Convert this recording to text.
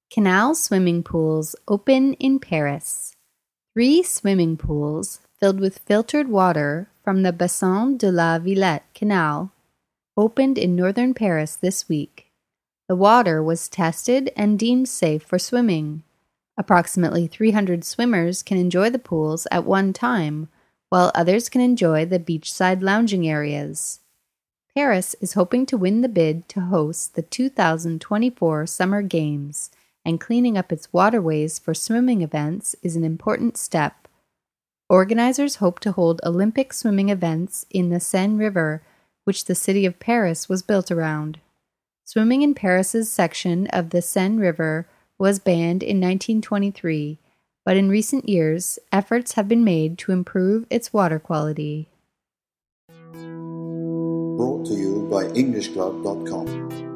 Canal swimming pools open in Paris. 3 swimming pools filled with filtered water from the Bassin de la Villette Canal opened in northern Paris this week. The water was tested and deemed safe for swimming. Approximately 300 swimmers can enjoy the pools at one time, while others can enjoy the beachside lounging areas. Paris is hoping to win the bid to host the 2024 Summer Games, and cleaning up its waterways for swimming events is an important step. Organizers hope to hold Olympic swimming events in the Seine River, which the city of Paris was built around. Swimming in Paris's section of the Seine River was banned in 1923, but in recent years, efforts have been made to improve its water quality. Brought to you by EnglishClub.com.